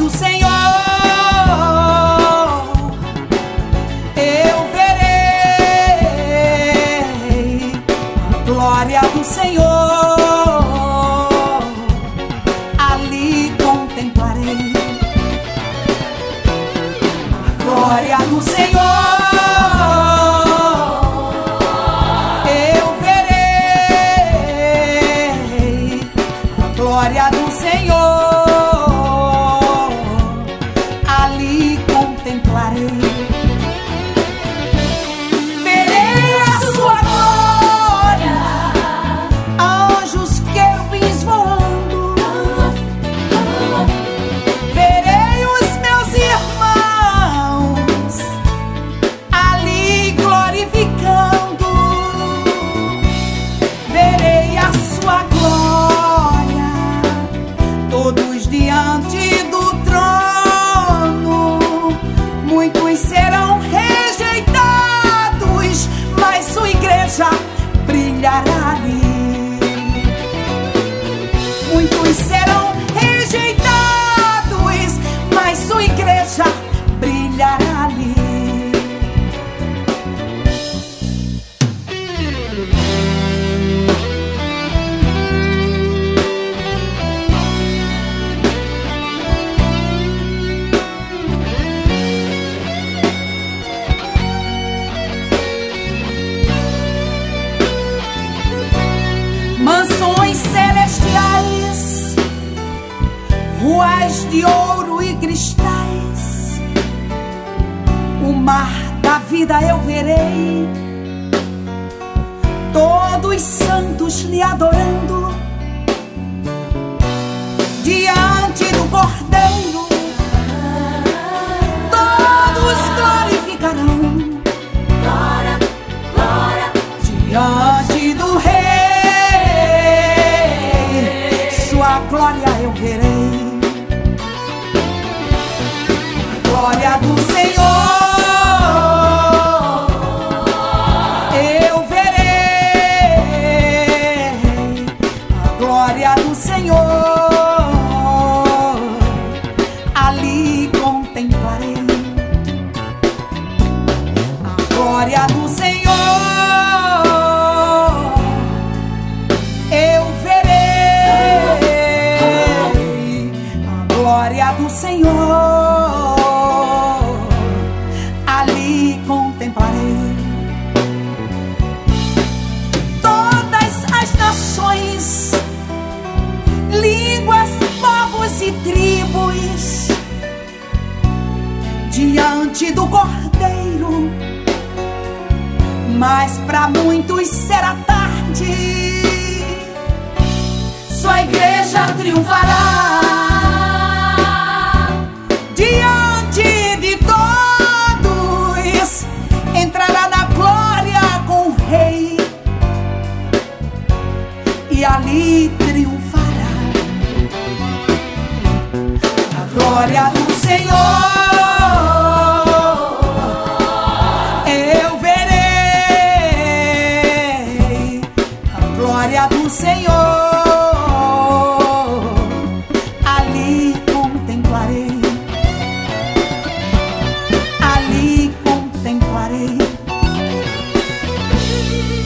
do Senhor eu verei, a glória do Senhor ali contemplarei, a glória do Senhor eu verei, a glória do Senhor ali contemplarei. Verei a sua glória, anjos querubins voando. Verei os meus irmãos ali glorificando. Verei a sua glória, todos diante do trono. Muitos serão rejeitados, mas sua igreja brilhará ali. Muitos serão rejeitados, mas sua igreja brilhará ali. Mansões celestiais, ruas de ouro e cristais, o mar da vida eu verei, todos santos lhe adorando, diante do Cordeiro, todos glorificarão, glória, glória, diante do Rei. Sua glória eu verei, a glória do Senhor eu verei, a glória do Senhor ali contemplarei, a glória do Senhor eu verei, a glória do Senhor ali contemplarei. Todas as nações, línguas, povos e tribos, diante do Cordeiro, mas para muitos será tarde. Sua igreja triunfará diante de todos, entrará na glória com o Rei e ali triunfará. A glória do Senhor eu verei, a glória do Senhor ali contemplarei, ali contemplarei.